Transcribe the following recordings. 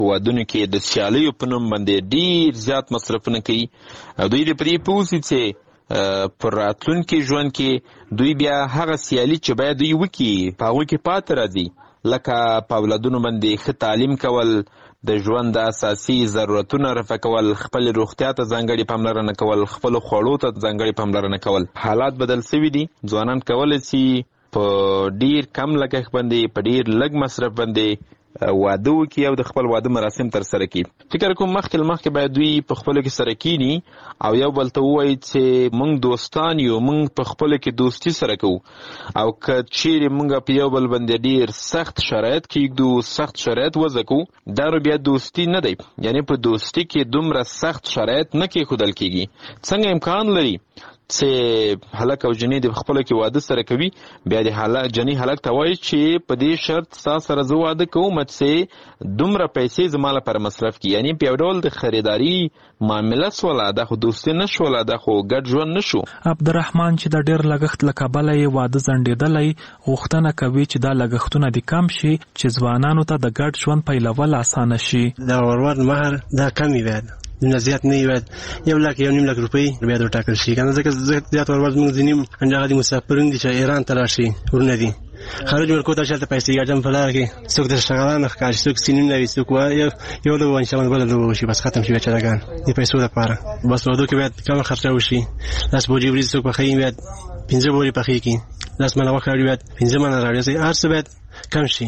وادونو کې د سیالیو په نوم باندې ډیر زیات مصرفونه کوي او دوی د پرې پوسي چې پر راتلونکي ژوند کې دوی بیا هغه سیالي چې باید دوی وکړي په هغوی کې پاتې راځي، لکه په اولادونو باندې ښه تعلیم کول، د ژوند د اساسي ضرورتونو رفع کول، خپل روغتیا ته ځانګړې پاملرنه کول، خپل خوړو ته ځانګړې پاملرنه کول. حالات بدل شوي دي، ځوانان کولی شي په ډیر کم لګښت باندې په ډیر لږ مصرف باندې واده وکړي او د خپل واده مراسم تر سره کړي. فکر کوم مخکې باید دوی په خپلو کې سره کینی او یو بل ته ووایي چې موږ دوستان یو، موږ په خپلو کې دوستي سره کوو، او که چیرې موږ په یو بل باندې ډیر سخت شرایط کېږدو، سخت شرایط وضع کوو، دا بیا دوستي نه دی. یعنی په دوستي کې دومره سخت شرایط نه کېښودل کېږي. څنګه امکان لري چې هلک او جنې د خپلو کې واده سره کوي، بیا د جنې هلک ته وایي چې په دې شرط ستا سره زه واده کوم چې دومره پیسې زما لپاره مصرف کړي. یعنی په یو ډول د خریداري معامله سوله، دا خو دوستي نه شوله، دا خو ګډ ژوند نه شو. عبدالرحمن چې د ډېر لګښت له کبله یې واده ځنډېدلی، غوښتنه کوي چې دا لګښتونه دې کم شي چې ځوانانو ته د ګډ ژوند پیلول اسانه شي. دا ورور مهر دا کم وي، باید نه زیات نه وي، 1 لک 1.5 لک روپۍ باید وټاکل شي. کنه ځکه زیات ورور موږ ځینې هغه د مسافرین دي چې ایران ته راشي، ورونه دي خارج ورکو ته شلته پیسې ګټم په لار کې، څوک د شغالانه ښکاري، څوک سینیم نه وي، څوک یو لوبه انشاءالله بله لوبه وشي، بس ختم شي بیچارهګان د پیسو لپاره. بس واده کې باید کمه خرچه وشي. 10 بوجي وریجې څوک پخوي باید 15 بوري پخې کړي، 10 منه غوښه راوړي باید 15 منه راوړي، هر څه باید کم شي.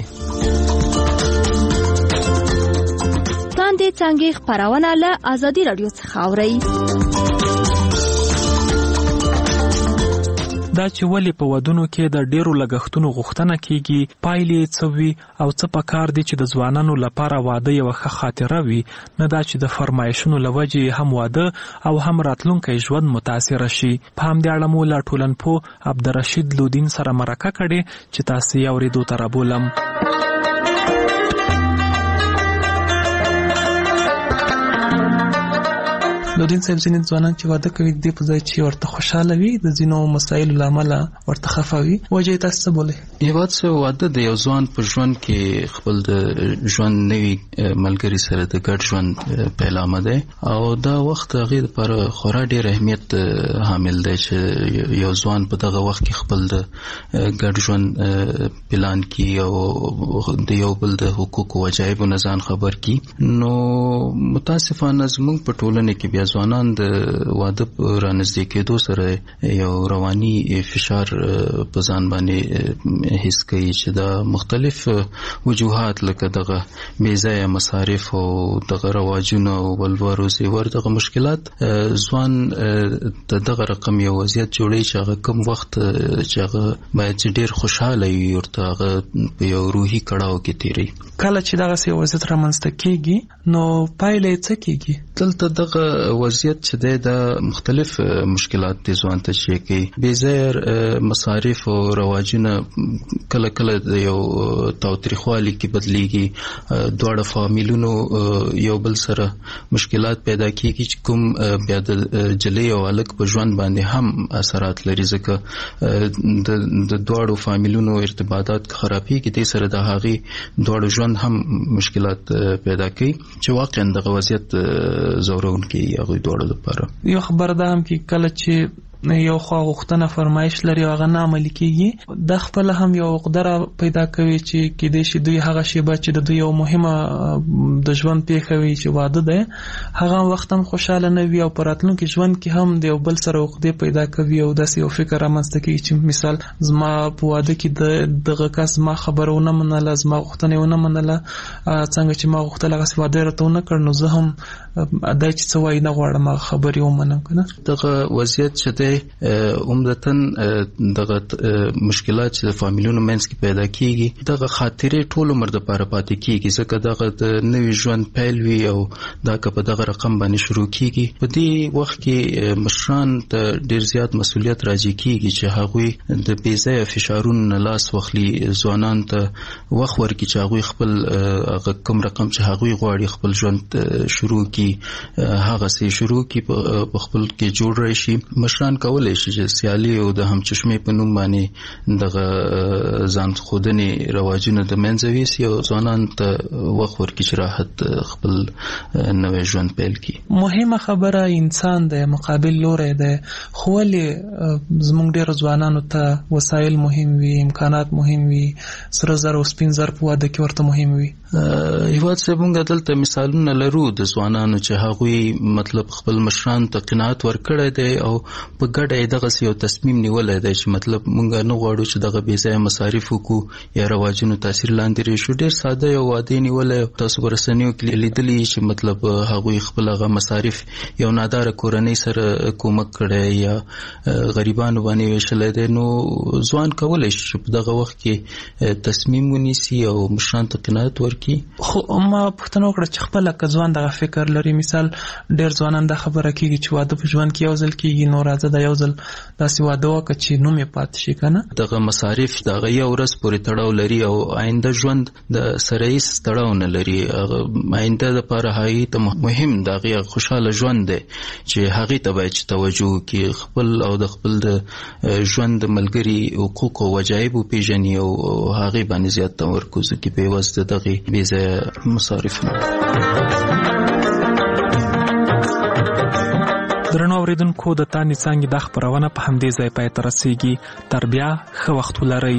لاندې څنګه خبرونه له ازادي رادیو څخه اوري. دا چې ولې په ودونو کې د ډیرو لګښتونو غوښتنه کیږي، پایلې څه وي او څه پکار دي چې د ځوانانو لپاره واده یو ښه خاطره وي، نه دا چې د فرمایشونو لوجې هم واده او هم راتلونکی ژوند متاثر شي. په همدې اړه مو له ټولنپوه عبدالرشید لودین سره مرکه کړې چې تاسو یې اورېدو ته رابولم. لودین صاحب، ځینې ځوانان چې واده کوي د په ځای چې ورته خوشاله وي، د ځینو مسایلو له امله ورته خفه وي، وجه تاسو څه بولئ؟ یوه څه واده د یو ځوان په ژوند کې خپل د ژوند نوي ملګري سره د ګډ ژوند پیلامه دی، او دا وخت هغې دپاره خورا ډېر اهمیت حامل دی چې یو ځوان په دغه وخت کې خپل د ګډ ژوند پلان کړي او د یو بل د حقوقو وجایبو نه ځان خبر کړي. نو متاسفانه زموږ په ټولنه کې بیا ځوانان د واده رانږدې کېدو سره یو رواني فشار په ځان باندې حس کوي چې دا مختلف وجوهات لکه دغه بې ځایه مصارف او دغه رواجونه او ولور او زیور دغه مشکلات ځوان دغه رقم یو وضعیت جوړوي چې هغه کم وخت چې هغه باید چې ډېر خوشحاله وي ورته هغه په یو روحي کړاو کې تېروي. کله چې دغسې وضعیت رامنځته کېږي نو پایله یې څه کېږي؟ دلته دغه وضعیت چې دی دا مختلف مشکلات دي ځوان ته چې کوي. بې ځایه مصارف او رواجونه کله کله د یو تاوتریخوالي کې بدلیږي، دواړه فامیلونو یو بل سره مشکلات پیدا کېږي چې کوم بیا د جلۍ او هلک په ژوند باندې هم اثرات لري، ځکه د دواړو فامیلونو ارتباطات خرابېږي، دې سره د هغې دواړو ژوند هم مشکلات پیدا کوي چې واقعا دغه وضعیت ځورونکی هغوی دواړو لپاره. یو خبره ده هم کې کله چې یو خوا غوښتنه فرمایش لري او هغه نه عملي کېږي، دا خپله هم یو عقده پیدا کوي چې کېدای شي دوی هغه شیبه چې د دوی یو مهمه د ژوند پېښه وي چې واده دی، هغه وخت هم خوشحاله نه وي او په راتلونکي ژوند کې هم د یو بل سره عقدې پیدا کوي او داسې یو فکر رامنځته کېږي چې مثال زما په واده کې دغه کس زما خبره ونه منله، زما غوښتنه یې ونه منله، څنګه چې ما غوښتل هغسې واده یې راته ونه کړ، نو زه هم دا چې څه وایي نه غواړم هغه خبرې ومنم. که نه دغه وضعیت چې دی عمدتاً دغه مشکلات چې د فامیلونو منځ کې پیدا کېږي دغه خاطرې ټول عمر دپاره پاتې کېږي، ځکه دغه د نوي ژوند پیل وي او دا که په دغه رقم باندې شروع کېږي، په دې وخت کې مشران ته ډېر زیات مسؤلیت راجع کېږي چې هغوی د بې ځایه فشارونو نه لاس واخلي، ځوانانو ته وخت ورکړي چې هغوی خپل کوم رقم چې هغوی غواړي خپل ژوند شروع کړي هغسې شروع کړي، په خپل کې جوړ راشي. مشران کولای شي چې سیالي او د همچشمې په نوم باندې دغه ځان خودنې رواجونه د منځه ویسي او ځوانان ته وخت ورکړي چې راحت خپل نوې ژوند پیل کړي. مهمه خبره انسان د مقابل لوري د خو ولې زموږ ډېر ځوانانو ته وسایل مهم وي، امکانات مهم وي، سره زر او سپین زر په واده کې ورته مهم وي. هیواد صاحب موږ دلته مثالونه لرو د ځوانانو چې هغوی مطلب خپل مشران ته قناعت ورکړی دی او په ګډه یې دغسې یو تصمیم نیولی دی چې مطلب موږ نه غواړو چې دغه بې ځایه مصارف وکړو یا رواجونو تاثیر لاندې راشو. ډېر ساده یو واده یې نیولی، تاسو په رسنیو کې لیدلي چې مطلب هغوی خپل هغه مصارف یو ناداره کورنۍ سره کومک کړی یا غریبانو باندې ویشلی دی. نو ځوان کولی شي چې په دغه وخت کې تصمیم ونیسي او مشران ته قناعت ورکړي. خو ما پوښتنه وکړه چې خپله که ځوان دغه فکر لري، مثال ډېر ځوانان دا خبره کېږي چې واده په ژوند کې یو ځل کېږي، نو راځه دا یو ځل داسې واده وکړه چې نوم یې پاتې شي که نه. دغه مصارف د هغه یو ورځ پورې تړاو لري او آینده ژوند د سره هیڅ تړاو نه لري. آینده دپاره هغې ته مهم د هغې خوشحاله ژوند دی چې هغې ته باید چې توجه وکړي، خپل او د خپل د ژوند د ملګري حقوق او وجایب وپېژني او هغې باندې زیات تمرکز وکړي په عوض د دغې بې ځایه مصارف نه. درنو اوریدونکو، د تانې څانګې دا خپرونه په همدې ځای پای ته رسیږي. تر بیا ښه وخت ولرئ.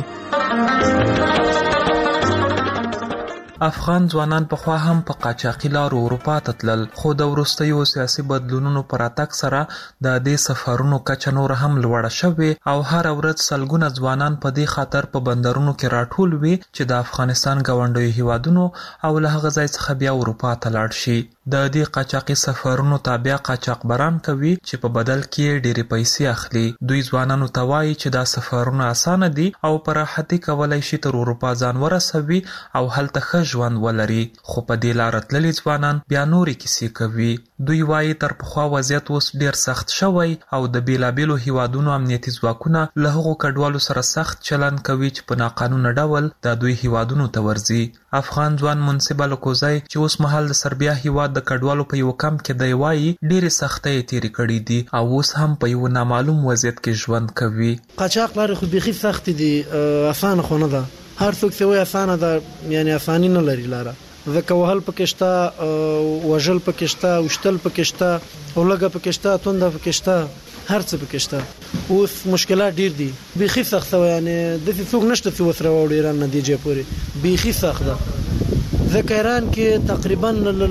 افغان ځوانان پخوا هم په قاچاقي لارو اروپا ته تلل، خو د وروستیو سیاسي بدلونونو په راتګ سره د دې سفرونو کچه نور هم لوړه شوې او هره ورځ سلګونه ځوانان په دې خاطر په بندرونو کې راټول وي چې د افغانستان ګاونډیو هیوادونو او له هغه ځای څخه بیا اروپا ته لاړ شي. د دې قاچاقي سفرونو تابع قاچاقبران کوي چې په بدل کې ډېرې پیسې اخلي. دوی ځوانانو ته وایي چې دا سفرونه اسانه دي او په راحتي کولی شي تر اروپا ځان ورسوي او هلته ښه ژوند ولري. خو په دې لاره تللي ځوانان بیا نورې کیسې کوي. دوی وایي تر پخوا وضعیت اوس ډېر سخت شوی او د بیلابیلو هیوادونو امنیتي ځواکونه له هغو کډوالو سره سخت چلند کوي چې په ناقانونه ډول د دوی هیوادونو ته ورځي. افغان ځوان منصب الکوزی چې اوس مهال د سربیا هیواد د کډوالو په یو کمپ کې دی وایي ډېرې سختۍ یې تېرې کړي دي او اوس هم په یو نامعلوم وضعیت کې ژوند کوي. قاچاق لارې خو بیخي سختې دي، اسانه خو نه ده. هر څوک چې وایي اسانه ده، یعنی اساني نه لري لاره. ځکه وهل پکې شته، وژل پکې شته، وشتل پکې شته، اولګه پکې شته، تونده پکې شته، هر څه پکې شته. اوس مشکلات ډېر دي، بیخي سخت شوی. یعنی داسې څوک نشته چې وسره واوړي ایران نه دی جې پورې، بیخي سخت ده. ځکه ایران کې تقریبا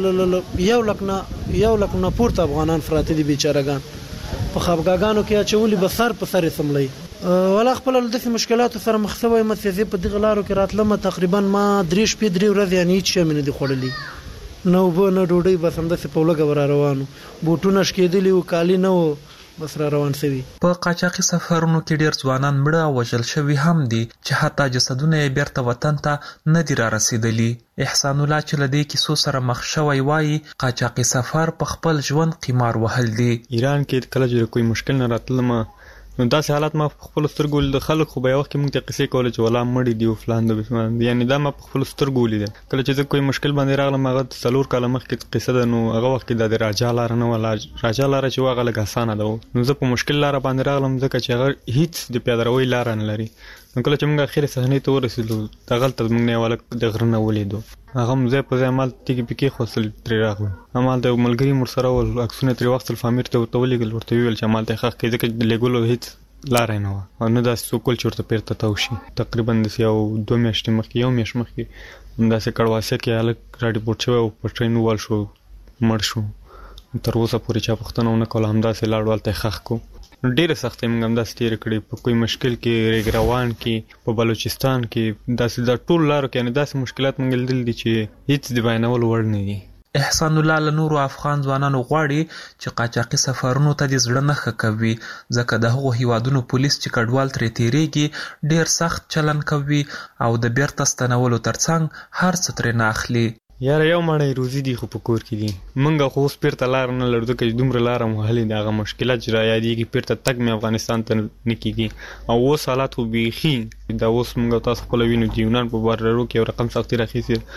1 لک نه پورته افغانان پراته دي بیچارهګان. په خفګاګانو کې اچولي به سر په سر یې سملي. ولا خپل داسې مشکلاتو سره مخ شوی یم چې زه په دغه لارو کې راتلم. تقریبا ما 3 شپې 3 ورځې یعنې هېڅ شی مې نه دي خوړلي، نه اوبه نه ډوډۍ، بس همداسې په لږه به را روانو. بوټونه شکېدلي وو، کالي نه وو، بس را روان شوي. په قاچاقي سفرونو کې ډېر ځوانان مړه او وژل شوي هم دي چې حتی جسدونه یې بیرته وطن ته نه دي را رسېدلي. احسان الله چې له دې کیسو سره مخ شوی وایي قاچاقي سفر په خپل ژوند قمار وهل دي. ایران کې کله چې کوئی مشکل نه راتلم نو داسې حالات ما په خپل سترګو د خلک خو به یو وخت کې موږ ته قصې کولې چې ولا مړي دي او فلان د بسمان، یعنی دا ما په خپل سترګو ولیدل. کله چې زه کوئی مشکل باندې راغلم هغه 4 کاله مخکې قصه ده، نو هغه وخت کې د راجا لاره نه ولا راجا لاره چې هغه لږ اسانه ده. نو زه په مشکل لاره باندې راغلم ځکه چې هغه هیڅ د پیاده روي لاره نه لري. نو کله چې موږ اخر صحنې ته ورسېدو دغلته موږ نه ولک د غره نه ولیدو، هغه مزه په ځای مال تیګي پکې خوصل ترې راغلو. امال د ملګری مر سره ول عکسونه ترې وختل فامیر ته ورتولېګل، ورته ویل چې مال ته خخ کې ځکه لګولو هیڅ لاره نه و او نه داسې څوک چې ورته پیرته تاو شي. تقریبا داسې یو 2 میاشتې مخکې، 1 میاشت مخکې همداسې کړواسه کې هلک راډیپورټ شوی او په ټرین ووال شو، مړ شو. تر اوسه پورې چا پوښتنه ونه کوله، همداسې لاړ هلته یې ښخ کړو. ډېرې سختۍ موږ همداسې تېرې کړې په کوئی مشکل کې، ریګ روان کې، په بلوچستان کې، داسې د ټول لارو کې یعنې داسې مشکلات موږ لیدلي دي چې هېڅ د بیانولو وړ نه دي. احسان الله له نورو افغان ځوانانو غواړي چې قاچاقي سفرونو ته د زړه نه ښه کوي، ځکه د هغو هیوادونو پولیس چې کډوال ترې تېرېږي ډېر سخت چلند کوي او د بیرته ستنولو ترڅنګ هر څه ترې نه اخلي. یاره یو مړی روزي دي خو په کور کې دي، موږ خو اوس بیرته لاره نه لرو ځکه چې دومره لاره مو وهلې دي. هغه مشکلات چې را یادېږي بیرته تګ مې افغانستان ته نه کېږي او اوس حالات خو بیخي دا اوس موږ تاسو خپله وینو چې یونان په بارډرو کې یو رقم سختي راخیستې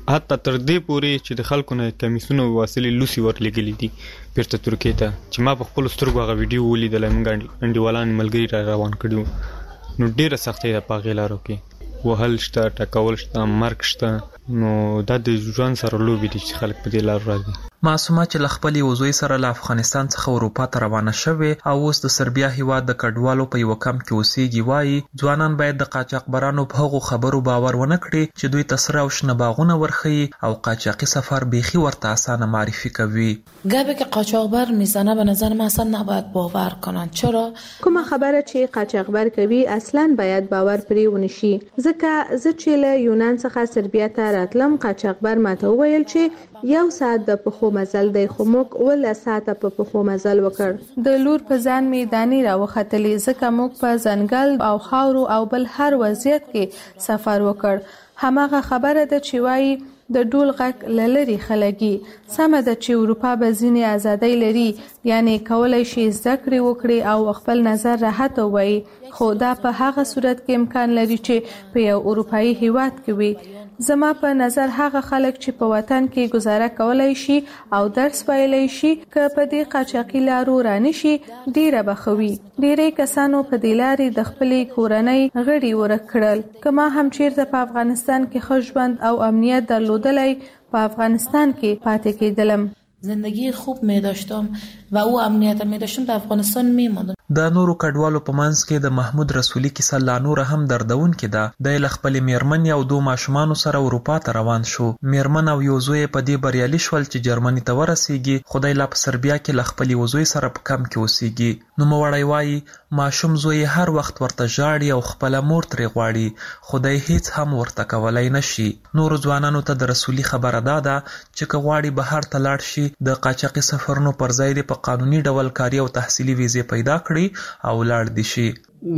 حتی تر دې پورې چې د خلکو نه کمیسونو واسطې لوسی ورلګلې دي بیرته ترکیې ته چې ما په خپل سترګو هغه ویډیو ولیدل موږ انډیوالان ملګري را روان کړیو نو ډیره سختي ده په هغې لارو کې وهل شته ټکول شته مرګ شته نو دا د ژوند سره لوبې دي چې خلک په دې لارو راځي معصومه چې له خپلې وزوی سره له افغانستان څخه اروپا ته روانه شوې او اوس د سربیا هیواد د کډوالو په یو کمپ کې اوسېږي وایي ځوانان باید د قاچاقبرانو په هغو خبرو باور ونه کړي چې دوی ته سره او شنه باغونه ورښیي او قاچاقي سفر بیخي ورته اسانه معرفی کوي. گپی که قاچاقبر میزنه به نظر من اصلا نباید باور کنن. چرا؟ کومه خبره چې قاچاقبر کوي اصلا باید باور پرې ونشي. ځکه زه چې له یونان څخه سربیا ته راتلم قاچاقبر ماته وویل چې یو ساعت د پخو مزل دی خو موږ ول ساعت په پخو مزل وکړ. د لور په ځان می دانی را وختلې ځکه موږ په ځنګل او خاورو او بل هر وضعیت کې سفر وکړ. هماغه خبره ده چې وایي د ډول غک لری خلګي سمه ده چې اروپا به ځینې ازادۍ لري یعنی کولای شي ذکر وکړي او خپل نظر راحت وایي خو دا په هغه صورت کې امکان لري چې په یو اروپאי هیواد کې وي. زما په نظر هغه خلک چې په وطن کې گزاره کولای شي او درس ویلای شي که په دې قاچاقي لارو رانشي ډیره بخوي. ډیرې کسانو په دې لارې د خپلې کورنۍ غړي ورک کړل. کما هم چیرته په افغانستان کې ښه ژوند او امنیت درلودلی په افغانستان کې پاتې کېدلم. زندگی خوب می داشتم و او امنیت می داشتم در افغانستان می ماندم. د نورو کډوالو په منځ کې د محمود رسولي کیسه لا نور هم دردونکې ده. د خپلې میرمن او 2 ماشومانو سره اروپا ته روان شو. میرمن او یو زوی په دې بریالي شول چې جرمني ته ورسیږي. خدای لا په سربیا کې له خپلې وزوی سره په کم کې اوسیږي. نو موړی وایي ماشوم زوی هر وخت ورته ژاړي او خپل مور ترې غواړي. خدای هیڅ هم ورته کولای نشي. نور ځوانانو ته د رسولي خبره ده چې که غواړي بهر ته لاړ شي د قاچاقي سفرونو پر ځای د په قانوني ډول کاري او تحصیلي ویزې پیدا کړي او لاړ دي شي.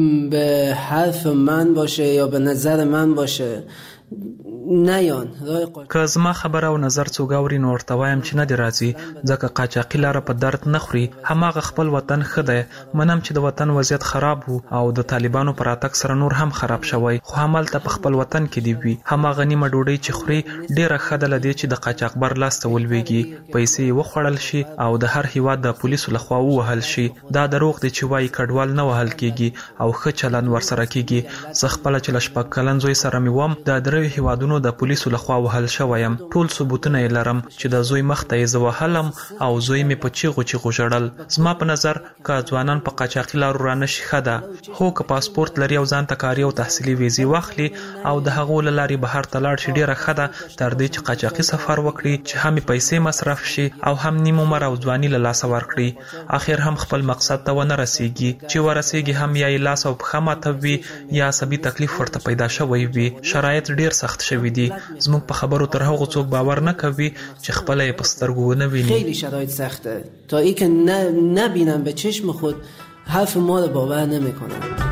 به حرف من باشه یا به نظر من باشه نیان که زما خبره او نظر څوک اوري نو ورته وایم چې نه دی راځي ځکه قاچاقي لاره په درد نه خوري. هماغه خپل وطن ښه دی. منم چې د وطن وضعیت خراب وو او د طالبانو پر راتګ سره نور هم خراب شوی خو همالته په خپل وطن کې دی وي. هماغه نیمه ډوډۍ چې خوري ډیره ښه ده له دې چې د قاچاقبر لاس ته ولویږي پیسې یې وخوړل شي او د هر هیواد د پولیسو لخوا ووهل شي. دا دروغ دی چې وایي کډوال نه وهل کیږي او ښه چلند ورسره کیږي. زه خپله چې له 6 کلن زوی سره مې وم د درې هیوادونو د پولیسو لخوا وهل شویم. ټول ثبوتونه یې لرم چې د زوی مخ ته یې زه وهلم او زوی مې په چیغو چیغو ژړل. زما په نظر که ځوانان په قاچاقي لارو رانشي ښه ده. خو که پاسپورت لري او ځان ته کاري او تحصیلي ویزې واخلي او د هغو له لارې بهر ته لاړ شي ډیره ښه ده تر دې چې قاچاقي سفر وکړي چې هم پیسې مصرف شي او هم نیم عمر او ځواني له لاسه ورکړي. اخر هم خپل مقصد ته ونه رسیږي. چې ورسیږي هم یا یې لاس او پښه ماته وي یا عصبي تکلیف ورته پیدا شوی وي. شرایط ډیر سخت شوي دي. زموږ په خبرو تر هغو څوک باور نه کوي چې خپل یې په سترګو ونه ویني. خیلی شرایط سخته تا ای که نبینم به چشم خود حرف ما رو باور نمیکنم.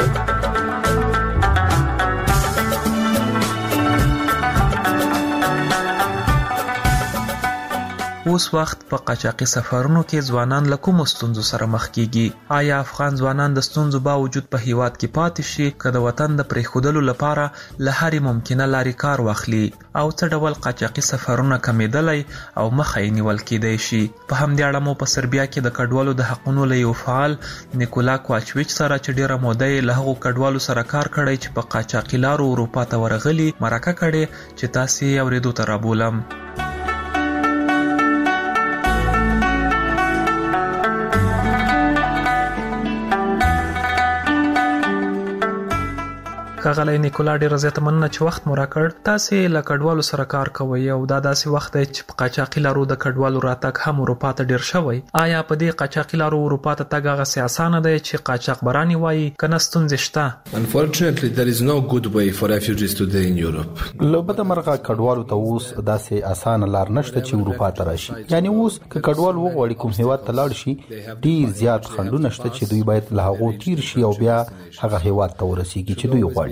اوس وخت په قاچاقي سفرونو کې ځوانان له کومو ستونزو سره مخ کیږي؟ آیا افغان ځوانان د ستونزو باوجود په هیواد کې پاتې شي که د وطن د پرېښودلو لپاره له هرې ممکنه لارې کار واخلي او څه ډول قاچاقي سفرونه کمیدلی او مخه یې نیول کیدی شي؟ په همدې اړه مو په سربیا کې د کډوالو د حقونو له یو فعال نیکولا کوواچویچ سره چې ډیره موده یې له هغو کډوالو سره کار کړی چې په قاچاقي لارو اروپا ته ورغلي مرکه کړې چې تاسې یې اورېدو ته رابولم. ښاغلی نیکولا ډېره زیاته مننه چې وخت مو راکړ. تاسې له کډوالو سره کار کوئ او دا داسې وخت دی چې په قاچاقي لارو د کډوالو راتګ هم اروپا ته ډېر شوی. آیا په دې قاچاقي لارو اروپا ته تګ هغسې اسانه دی چې قاچاقبران یې وایي که نه ستونزې شته؟ Unfortunately, there is no good way for refugees today in Europe. له بده مرغه کډوالو ته اوس داسې اسانه لار نشته چې اروپا ته راشي. یعنی اوس که کډوال وغواړي کوم هیواد ته لاړ شي ډېر زیات خنډونه شته چې دوی باید له هغو تیر شي او بیا هغه هیواد ته ورسیږي چې دوی غواړي.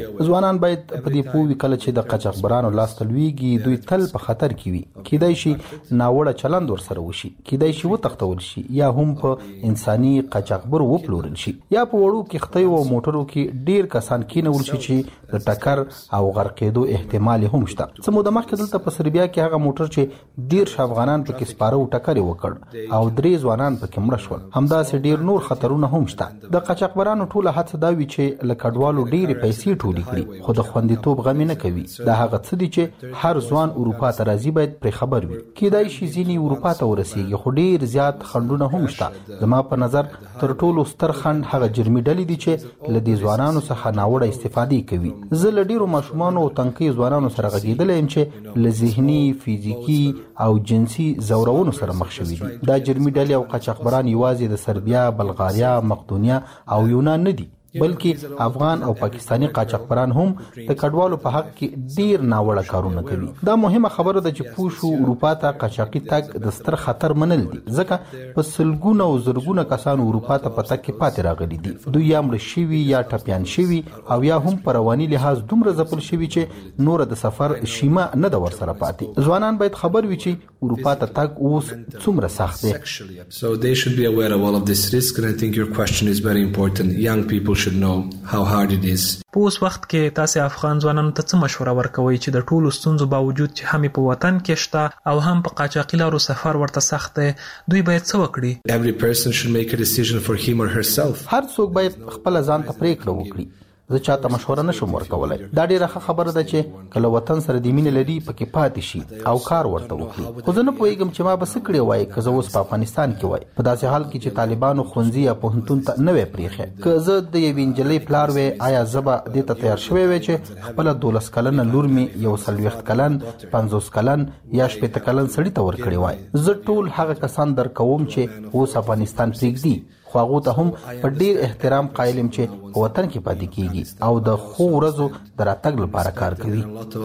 ځوانان باید په دې پوه وي کله چې د قاچاقبرانو لاس ته لویږي دوی تل په خطر کې وي. کیدای شي ناوړه چلند ورسره وشي، کیدای شي وتښتول شي یا هم په انساني قاچاقبر وپلورل شي، یا په وړو کښتیو او موټرو کې ډیر کسان کېنول شي چې د ټکر او غرقېدو احتمال هم شته. څه موده مخکې دلته په سربیا کې هغه موټر چې 13 افغانان پکې سپاره و ټکر وکړ او 3 ځوانان پکې مړه شول. همداسې ډیر نور خطرونه هم شته. د قاچاقبرانو ټوله هڅه دا وي چې له کډوالو ډېرې پیسې ټولې کړي، خو د خوندیتوب غم نه کوي. دا هغه څه دي چې هر ځوان اروپا ته راځي باید پرې خبر وي. کیدای شي ځینې اروپا ته ورسیږي، خو ډیر زیات خنډونه هم شته. زما په نظر تر ټولو ستر خنډ هغه جرمي ډلې دي چې له دې ځوانانو څخه ناوړه استفادې کوي. زه له ډیرو ماشومانو او تنکي ځوانانو سره غږېدلی یم چې له ذهني، فزیکي او جنسي ځورونو سره مخ شوي دي. دا جرمي ډلې او قاچاقبران یوازې د سربیا، بلغاریا، مقدونیا او یونان نه دي، بلکې افغان او پاکستانی قاچاقبران هم د کډوالو په حق کې ډیر ناوړه کارونه کوي. دا مهمه خبره ده چې پوښو اروپا ته قاچاقي تګ د ستر خطر منل دي، ځکه په سلګونه او زرګونه کسان اروپا ته په تګ کې پاتې راغلي دي. دوی یا مړه شوي یا ټپیان شوي او یا هم په رواني لحاظ دومره ځپل شوي چې نور د سفر شیمه نه ده ورسره پاتې. ځوانان باید خبر وي چې اروپا ته تګ اوس څومره سخت دی. So they should be aware of all of this risk, and I think your question is very important. Young people should know how hard it is. په اوس وخت کې تاسو افغان ځوانانو ته څه مشوره ورکوي چې د ټولو ستونزو باوجود چې هم په وطن کې شته او هم په قاچاقي لارو سفر ورته سخت دی، دوی باید څه وکړي؟ Every person should make a decision for him or herself. هر څوک باید خپل ځان ته پریکړه وکړي. زه چاته مشوره نشم ورکولای. دا ډیره ښه خبره ده چې کله وطن سره د مینې لري پکې پاتې شي او کار ورته وکړي. خو زه نه پوهیږم چې ما به څه کړی وای که زه اوس په افغانستان کې وای، په داسې حال کې چې طالبانو ښوونځي یا پوهنتون ته نه وای پریښی. که زه د یوې نجلۍ پلار وای، آیا زه به دې ته تیار شوی وای چې خپله 12 کلنه لور مې 40 کلن، 50 کلن یا 60 کلن سړي ته ورکړی وای؟ زه ټول هغه کسان درکوم چې اوس افغانستان پرېږدي، خو هغو ته هم په ډیر احترام قایل یم چې په وطن کې پاتې کیږي او د ښو ورځو د راتګ لپاره کار کوي.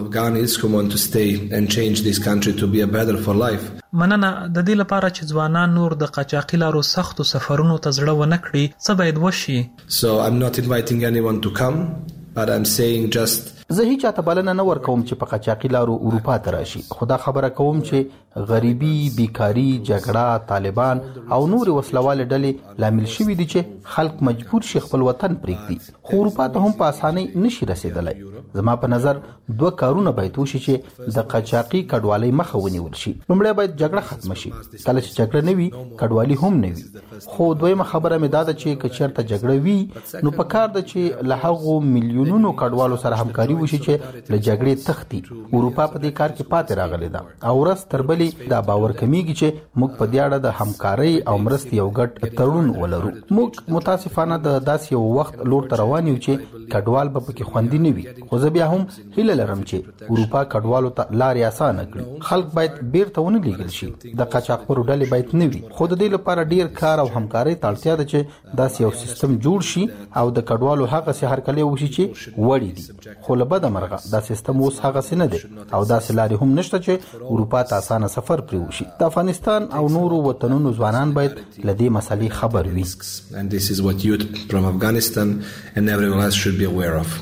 مننه. د دې لپاره چې ځوانان نور د قاچاقي لارو سختو سفرونو ته زړه ونه کړي، څه باید وشي؟ So I'm not inviting anyone to come, but I'm saying just زه هیڅ چاته بلنه نه ورکوم چې په قاچاقي لارو اروپا ته راشي، خو دا خبره کوم چې غریبي، بیکاری، جګړه، طالبان او نور وسلواله ډلې لامل شوي دي چې خلک مجبور شي خپل وطن پرېږدي، خو اروپا ته هم په اسانۍ نشي رسیدلی. زما په نظر 2 کارونه باید وشي چې د قاچاقي کډوالۍ مخه ونیول شي. لومړی باید جګړه ختمه شي. کله چې جګړه نه وي، کډوالي هم نه وي. خو دویمه خبره مې دا ده چې که چېرته جګړه وي، نو پکار ده چې له هغو میلیونونو کډوالو سره همکاري وشي چې له جګړې تښتي. اروپا په دې کار کې پاتې راغلی ده او ورځ تر بلې دا باور کمیږي چې موږ په دې اړه د همکارۍ او مرستې یو ګډ تړون ولرو. موږ متاسفانه د داسې یو وخت لور ته روان یو چې کډوال به پکې خوندي نه وي. خو زه بیا هم هیله لرم چې اروپا کډوالو ته لارې اسانه کړي. خلک باید بیرته ونه لیږل شي. د قاچاقبرو ډلې باید نه وي. خو د دې لپاره ډیر کار او همکارۍ ته اړتیا ده چې داسې یو سیستم جوړ شي او د کډوالو هغسې هرکلی وشي چې وړي دي. خو له بده مرغه دا سیستم اوس هغسې نه دی او داسې لارې هم نشته چې اروپا ته اسانه سفر پرې وشي. د افغانستان او نورو وطنونو ځوانان باید له دې مسلې خبر وي. And this is what youth from Afghanistan and everyone else should be aware of.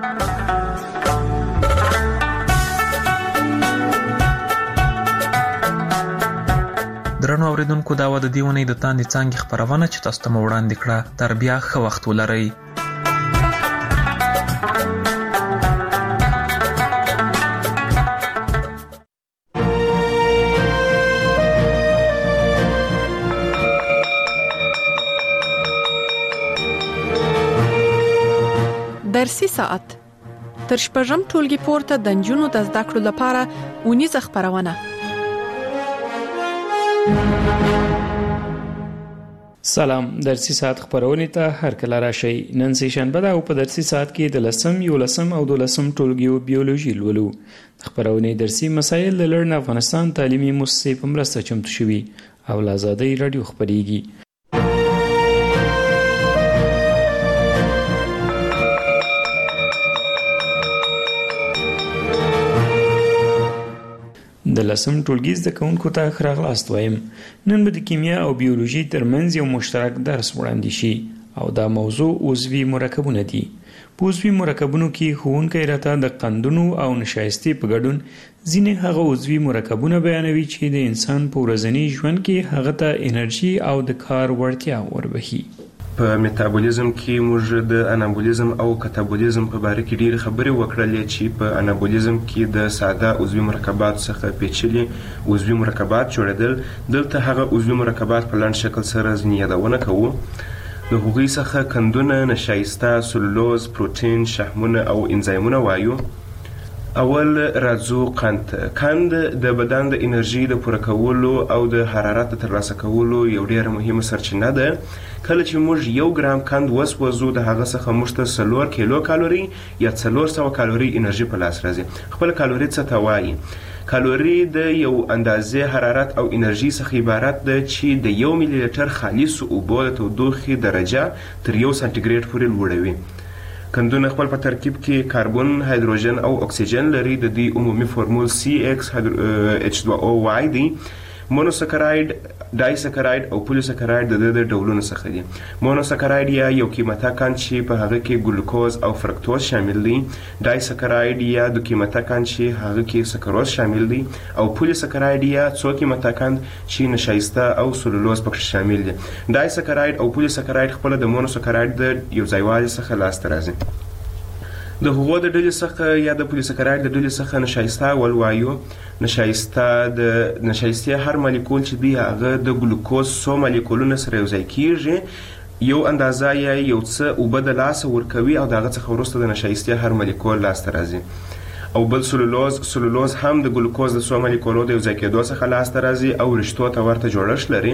درنو اوریدونکو، دا و د دې اونۍ د تاندې څانګې خپرونه چې تاسو ته مو وړاندې کړه. تر بیا ښه وخت ولرئ. درسي ساعت تر شپږم ټولګي پورته د نجونو د زده کړو لپاره اونیزه خپرونه. سلام، درسي ساعت خبرونه ته هر کله راشي. نن سې شنبه ده او په درسي ساعت کې د 10 11 او 12 ټولګیو بیولوژي لولو. خبرونه درسي مسایل د لړن افغانستان تعلیمي مؤسسې په مرسته چمتو شوي او له آزادۍ رادیو خبريږي. د 10 ټولګي زده کوونکو ته ښه راغلاست وایم. نن به د کیمیا او بیولوژي ترمنځ یو مشترک درس وړاندې شي او دا موضوع عضوي مرکبونه دي. په عضوي مرکبونو کې ښوونکی راته د قندونو او نشایستې په ګډون ځینې هغه عضوي مرکبونه بیانوي چې د انسان په ورځني ژوند کې هغه ته انرژي او د کار وړتیا وربخي. په میتابولیزم کې موږ د انابولیزم او کتابولیزم په باره کې ډېرې خبرې وکړلې چې په انابولیزم کې د ساده عضوي مرکباتو څخه پیچلي عضوي مرکبات جوړېدل. دلته هغه عضوي مرکبات په لنډ شکل سره ځینې یادونه کوو. د هغوی څخه قندونه، نشایسته، سلولوز، پروتین، شحمونه او انزایمونه وایو. اول راځو قند د بدن د انرژي د پوره کولو او د حرارت د ترلاسه کولو یو ډیره مهمه سرچینه ده. کله چې موږ 1 ګرام قند وسوځو د هغه څخه موږ ته 4 کیلو کالوري یا 400 کالوري انرژي په لاس راځي. خپل کالوري څه ته وایي؟ کالوري د یو اندازې حرارت او انرژي څخه عبارت ده چې د 1 ملي لیټر خالص اوبو د تودوخې درجه تر 1 سانتیګریډ پورې لوړوي. قندونه خپل په ترکیب کې کاربن، هایدروجن او اکسیجن لري. د دې عمومي فورمول CXH2O دی. مونوسکراید، ډایسکراید او پولیسکراید د ډولونو څخه دي. مونوسکراید یا یو قیمته قند چې په هغه کې ګلوکوز او فرکتوز شامل دي. ډایسکراید یا د قیمته قند چې هغه کې سکروز شامل دي. او پولیسکراید یا څو قیمته قند چې نشایسته او سلولوز پکې شامل دي. ډایسکراید او پولیسکراید خپل د مونوسکراید د یو ځایوالي څخه لاسته راځي. د هغو د ډلې څخه یا د پولیسکراید د ډلې څخه نشایسته ولوایو. نشایسته هر مالیکول چې دی هغه د ګلوکوز څو مالیکولونه سره یو ځای کیږي، یو اندازه یا یو څه اوبه د لاسه ورکوي او د هغه څخه وروسته د نشایسته هر مالیکول لاسته راځي. او بل سلولوز هم د ګلوکوز د څو مالیکولو د یو ځای کېدو څخه لاسته راځي او رشتو ته ورته جوړښت لري.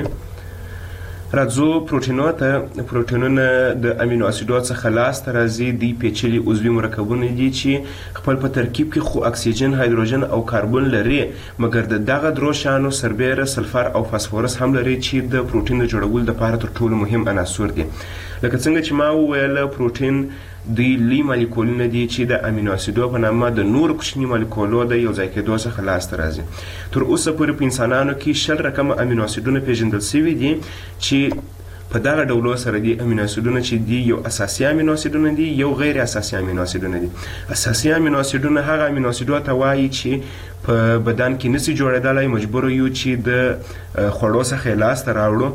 راځو پروټینونو ته. پروټینونه د امینو اسیدو څخه لاسته راځي. دی پیچلي عضوي مرکبونه دي چې خپل په ترکیب کې خو اکسیجن، هایدروجن او کاربن لري، مګر د دغه درو شانو سربیره، سلفر او فاسفورس هم لري چې د پروټین د جوړولو لپاره تر ټولو مهم عناصر دي. لکه څنګه چې ما وویل، پروټین دوی لوی مالیکولونه دي چې د امینو اسیدو په نامه د نورو کوچني مالیکولو د یو ځای کېدو څخه لاسته راځي. تر اوسه پورې په انسانانو کې 60 رقمه امینو اسیدونه پیژندل شوي دي چې په دغه ډولو سره دي. امینو اسیدونه چې دي یو اساسي امینو اسیدونه دي، یو غیر اساسي امینو اسیدونه دي. اساسي امینو اسیدونه هغه امینو اسیدو ته وایي چې په بدن کې نشي جوړېدلی، مجبور یو چې د خوړو څخه لاسته راوړو.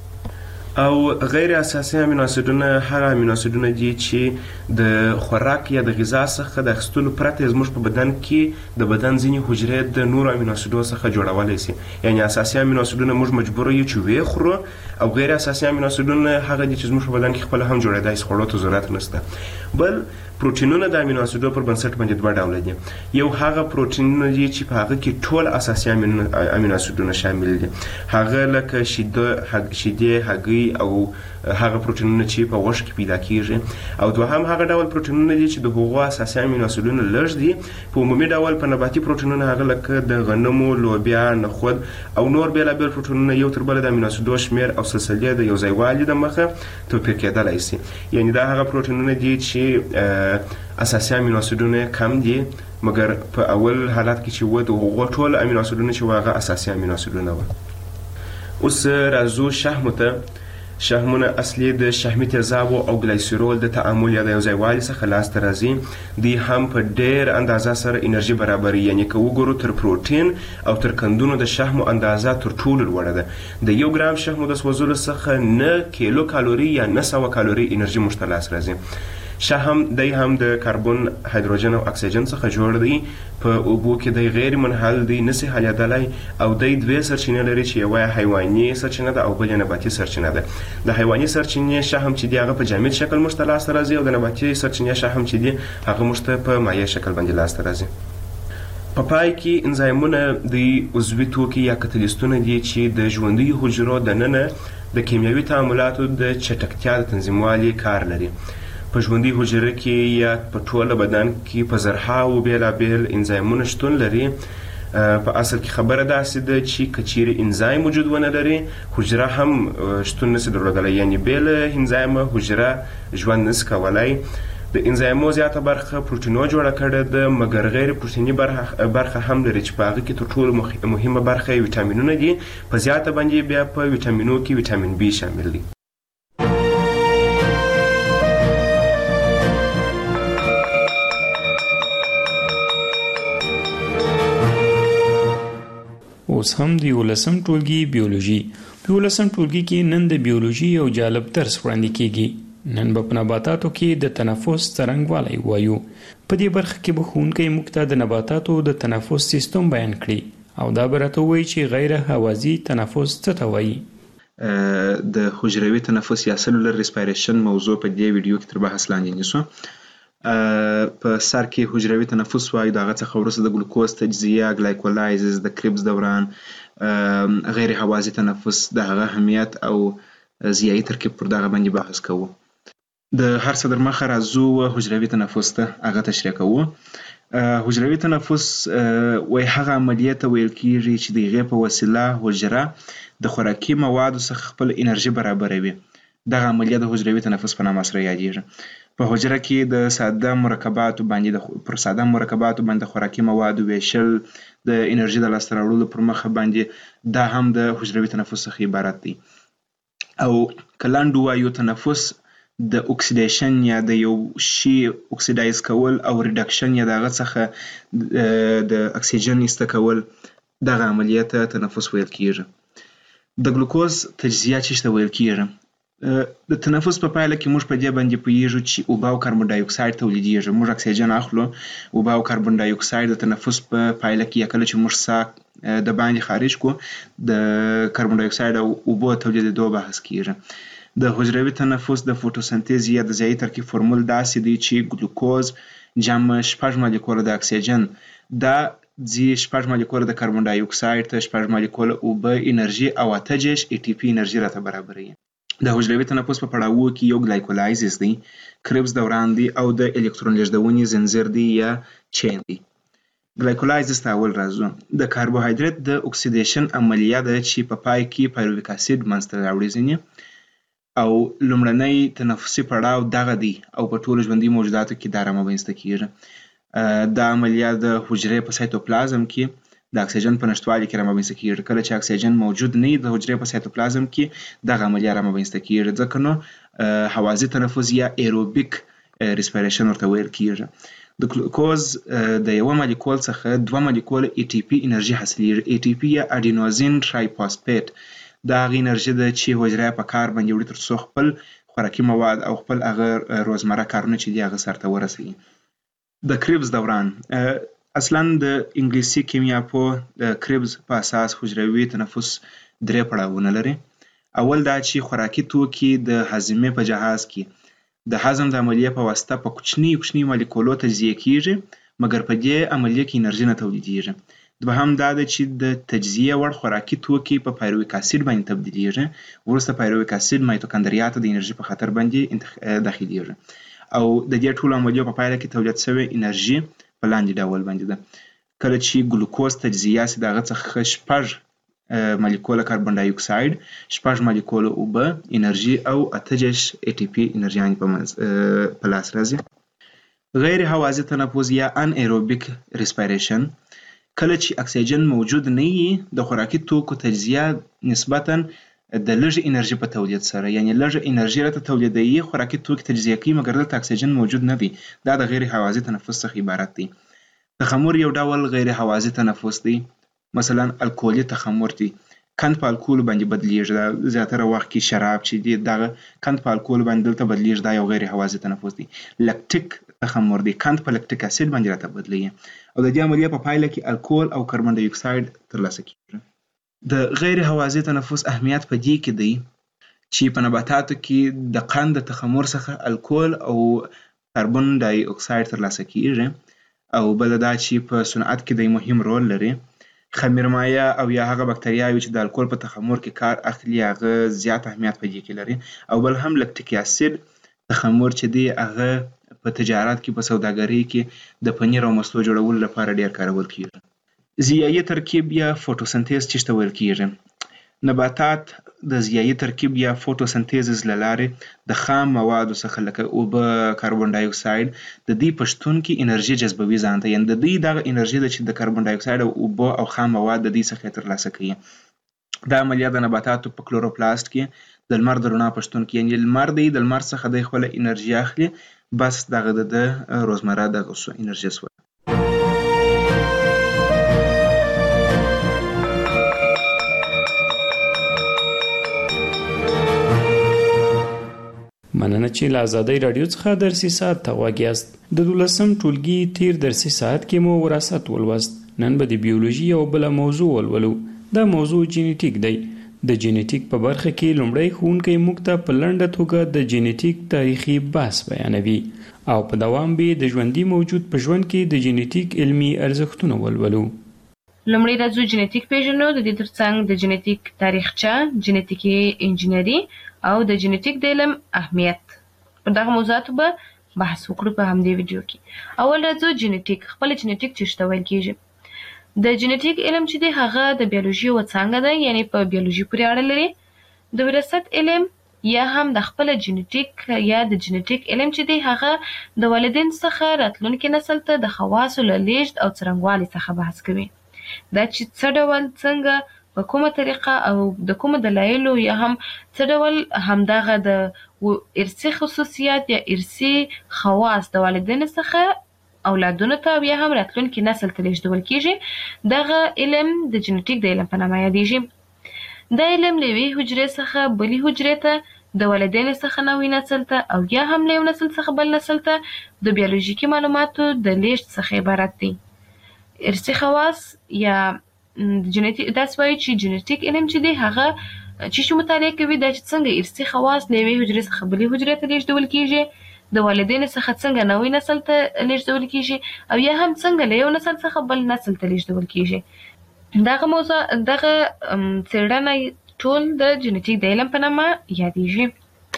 او غیر اساسي امینو اسیدونه هغه امینو اسیدونه دي چې د خوراک یا د غذا څخه د اخیستلو پرته زموږ په بدن کې د بدن ځینې حجرې د نورو امینو اسیدو څخه جوړولی شي. یعنی اساسي امینو اسیدونه موږ مجبور یو چې ویې خورو، او غیر اساسي امینو اسیدونه هغه دي چې زموږ په بدن کې خپل هم جوړېدای شي، خوړو ته ضرورت نشته. بل پروټینونه د امینو اسیدو پر بنسټ باندې 2 ډوله دي. یو هغه پروټینونه دي چې په هغه کې ټول اساسي امینو اسیدونه شامل دي، هغه لکه شیدې، هګۍ او هغه پروټینونه چې په غوښه کې پیدا کیږي. او دوهم هغه ډول پروټینونه دي چې د هغو اساسي امینو اسیدونه لږ دي. په عمومي ډول په نباتي پروټینونه هغه لکه د غنمو، لوبیا، نخود او نور بیلابیل پروټینونه یو تر بله د امینو اسیدو شمیر او سلسلې د یو ځایوالي د مخه توپیر کېدلی شي. یعنی دا هغه پروټینونه دي چې اساسي امینو اسیدونه کم دي، مګر په اول حالت کې چې و د هغو ټول امینو اسیدونه چې هغه اساسي امینو اسیدونه و. اوس راځو شحمو ته. شحمونه اصلي د شحمي تیزابو او ګلایسیرول د تعامل یا د یو ځایوالي څخه لاسته راځي. دوی هم په ډېر اندازه سره انرژي برابروي. یعنی که وګورو تر پروټین او تر قندونو د شحمو اندازه تر ټولو لوړه ده. د 1 ګرام شحمو د سوځولو څخه 9 کیلو کالوري یا 900 کالوري انرژي موږ ته لاس راځي. شحم دی هم د کاربن، هایدروجن او اکسیجن څخه جوړ دی. په اوبو کې دی غیر منحل دی، نسی حلیدلی، او دی 2 سرچینې لري چې یوه حیواني سرچینه ده او بل نباتي سرچینه ده. د حیواني سرچینې شحم چې دی هغه په جامد شکل موږ ته لاسته راځي، او د نباتي سرچینې شحم چې دی هغه موږ ته په مایع شکل باندې لاسته راځي. په پای کې انزایمونه د عضوي توکي یا کتلیستونه دي چې د ژوندیو حجرو دننه د کیمیاوي تعاملاتو د چټکتیا د تنظیموالي کار لري. په ژوندي حجره کې یا په ټوله بدن کې په زرهاوو بیلابیل انزایمونه شتون لري. په اصل کې خبره داسې ده چې که چیرې انزایم وجود ونه لري، حجره هم شتون نشي درلودلی. یعنی بې له انزایمه حجره ژوند نشي کولی. د انزایمو زیاته برخه پروټینو جوړه کړې ده، مګر غیر پروټیني برخه هم لري چې په هغه کې تر ټولو مهمه برخه یې ویټامینونه دي. په زیاته باندې بیا په ویټامینو کې ویټامین بي شامل دی. اوس هم د 11م ټولګي بیولوژي. په 11م ټولګي کې نن د بیولوژي یو جالب درس وړاندې کیږي. نن به په نباتاتو کې د تنفس څرنګوالی وایو. په دې برخه کې به ښوونکی موږ ته د نباتاتو د تنفس سیستم بیان کړي او دا به راته ووایي چې غیر هوازي تنفس څه ته وایي. د حجروي تنفس یا سلولر ریسپایریشن موضوع په دې ویډیو کې تر بحث لاندې نیسو. په سر کې حجروي تنفس وایي، د هغه څخه وروسته د ګلوکوز تجزیه، ګلایکولایزز، د کریبس دوران، غیر هوازي تنفس، د هغه اهمیت او ضیایي ترکیب پر دغه باندې بحث کوو. د هر څه در مخه راځو حجروي تنفس ته هغه تشریح کوو. حجروي تنفس وایي هغه عملیه ته ویل کیږي چې د هغې په وسیله حجره د خوراکي موادو څخه خپل انرژي برابروي. دغه عملیه د حجروي تنفس په نامه سره یادیږي. په حجره کې د ساده مرکباتو باندې د خوراکي موادو ویشل د انرژي د لاسته راوړلو پر مخه باندې دا هم د حجروي تنفس څخه عبارت دی. او که لنډ ووایو تنفس د اکسیدیشن یا د یو شي اکسیدایز کول او ریډکشن یا د هغه څخه د اکسیجن ایسته کول، دغه عملیه ته تنفس ویل کیږي. د ګلوکوز تجزیه چې ته ویل کیږي. د تنفس په پایله کې موږ په دې باندې پوهیږو چې اوبه او کاربن ډای اکساید تولیدیږي. موږ اکسیجن اخلو، اوبه او کاربن ډای اکساید د تنفس په پایله کې یا کله چې موږ ساه د باندې خارج کو د کاربن ډای اکساید او اوبو تولیدېدو بحث کیږي. د حجروي تنفس د فوټوسنتیز یا د ضیایي ترکیب فرمول داسې دی چې ګلوکوز جمع 6 مالیکوله د اکسیجن، دا ځي 6 مالیکوله د کاربن ډای اکساید ته 6 مالیکوله اوبه انرژي او 8 ATP انرژي راته برابروي. د حجروي تنفس په پړاوو کې یو ګلایکولایزز دی، کریبس دوران دی او د الکترون لیږدونې زنځیر دی یا چین دی. ګلایکولایزز ته اول راځو. د کاربوهایدریت د اکسیدیشن عملیه ده چې په پای کې پایرویک اسید منځته راوړي ځینې، او لومړنی تنفسي پړاو دغه دی او په ټولو ژوندي موجوداتو کې دا رامنځته کیږي. دا عملیه د حجرې په سایتوپلازم کې د اکسیجن په نشتوالي کې رامنځته کیږي. کله چې اکسیجن موجود نه وي د حجرې په سایتوپلازم کې دغه عملیه رامنځته کیږي. ځکه نو هوازي تنفس یا ایروبیک ریسپایریشن ورته ویل کیږي. د ګلوکوز د یو مالیکول څخه 2 مالیکول ATP انرژي حاصلیږي. ATP یا اډینوزین ټرایفاسفیټ دا هغه انرژي ده چې حجره په کار باندې وړي ترڅو خپل خوراکي مواد او خپل هغه روزمره کارونه چې دي هغه سرته ورسوي. د کریبس دوران اصلا د انګلیسي کیمیا په کریبس په اساس حجروي تنفس 3 پړاوونه لري. اول دا چې خوراکي توکي د هضمې په جهاز کې د هضم د عملیې په واسطه په کوچني مالیکولو تجزیه کیږي، مګر په دې عملیې کې انرژي نه تولیدیږي. دوهم دا ده چې د تجزیه وړ خوراکي توکي په پایرویک اسید باندې تبدیلیږي. وروسته پایرویک اسید مایتوکاندریا ته د انرژي په خاطر باندې داخليږي او د دې ټولو عملیو په پایله کې تولید شوی انرژي په لاندې ډول باندې ده. کله چې ګلوکوز تجزیه سي دغه څخه 6 مالیکوله کاربن ډای اکساید، 6 مالیکوله اوبه انرژي او 8 ATP انرژي په لاس راځي. غیر هوازي تنفس یا ان ایروبیک ریسپایریشن، کله چې اکسیجن موجود نه وي د خوراکي توکو تجزیه نسبتاً د لږ انرژي په تولید سره، یعنی لږ انرژي راته تولیدوي، خوراکي توکي تجزیه کوي، مګر دلته اکسیجن موجود نه دی. دا د غیر هوازي تنفس څخه عبارت دی. تخمر یو ډول غیر هوازي تنفس دی. مثلا الکولي تخمر دی، کند په الکول باندې بدلیږي. زیاتره وخت کې شراب چې دی دغه کند په الکول باندې دلته بدلیږي، دا یو غیر هوازي تنفس دی. لکټیک تخمر دی، کند په لکټیک اسید باندې راته بدلیږي او د دې عملیې په پایله کې الکول او کاربن ډای اکساید ترلاسه کیږي. د غیر هوازي تنفس اهمیت په دې کې دی چې په نباتاتو کې د قند تخمر څخه الکول او کاربن ډای اکساید ترلاسه کیږي، او بل دا چې په صنعت کې د مهم رول لري. خمیرمایه او یا هغه بکتریاوي چې د الکول په تخمر کې کار اخلي هغه زیات اهمیت په دې کې لري. او بل هم لکټیک اسید تخمر چې دی هغه په تجارت کې، په سوداګرۍ کې د پنیر او مستو جوړولو لپاره ډیر کارول کیږي. ضیایي ترکیب یا فوټوسنتیز چې ته ویل کیږي. نباتات د ضیایي ترکیب یا فوټوسنتیز له لارې د خام موادو څخه لکه اوبه، کاربن ډای اکساید د دې په شتون کې انرژي جذبوي ځان ته، یعنې د دې دغه انرژي ده چې د کاربن ډای اکساید او اوبه او خام مواد د دې څخه ترلاسه کوي. دا عملیه د نباتاتو په کلوروپلاست کې د لمر د رڼا په شتون کې، یعنې لمر دی د لمر څخه د خپل انرژي اخلي، بس دغه د روزمره د انرژي سوه. مننه چې له آزادۍ رادیو څخه درسي ساعت ته غوږ یاست. د 12 ټولګي تیر درسي ساعت کې مو وراثت ولوست. نن به د بیولوژي او بل موضوع ولولو. دا موضوع جینیټیک دی. د جینیټیک په برخه کې لومړی ښوونکی موږ ته په لنډه توګه د جینیټیک تاریخي بحث بیانوي او په دوام به د ژوندي موجود په ژوند کې د جینیټیک علمي ارزښتونه ولولو. لومړی راځو جینیټیک پیژنو، د دې ترڅنګ د جینیټیک تاریخچه، جینیټیکي انجینری او د جینیټیک د علم اهمیت. په دغه موضوعاتو به بحث وکړو په همدې ویډیو کې. اول راځو جینیټیک. خپل جینیټیک څه ویل کیږي؟ د جینیټیک علم چې دی هغه د بیولوژي و څانګه ده، یعنی په بیولوژي پورې اړه لري. د وراثت علم یا هم د خپل جینیټیک یا د جینیټیک علم چې دی هغه د والدین څخه راتلونکي نسل ته د خواصو له لیږد او څرنګوالي څخه بحث کوي. دا چې څه ډول، څنګه، په کومه طریقه او د کومو دلایلو یا هم څه ډول همدغه د ارثي خصوصیات یا ارثي خواص د والدینو څخه اولادونو ته یا هم راتلونکي نسل ته لیږدول کیږي. دغه علم د جینیټیک د علم په نامه یادیږي. دا علم له یوې حجرې څخه بلې حجرې ته، د والدینو څخه نوي نسل ته او یا هم له یو نسل څخه بل نسل ته د بیولوژیکي معلوماتو د لیږد څخه عبارت دی. ارثي خواص یا جینیټیک، داسې وایي چې جینیټیک علم چې دی هغه چې مطالعه کوي دا چې څنګه ارثي خواص له یوې حجرې څخه بلې حجرې ته لیږدول کیږي، د والدینو څخه څنګه نوی نسل ته لیږدول کیږي او یا هم څنګه له یو نسل څخه بل نسل ته لیږدول کیږي. دغه موضوع، دغه څېړنه ټول د جینیټیک د علم په نامه یادیږي.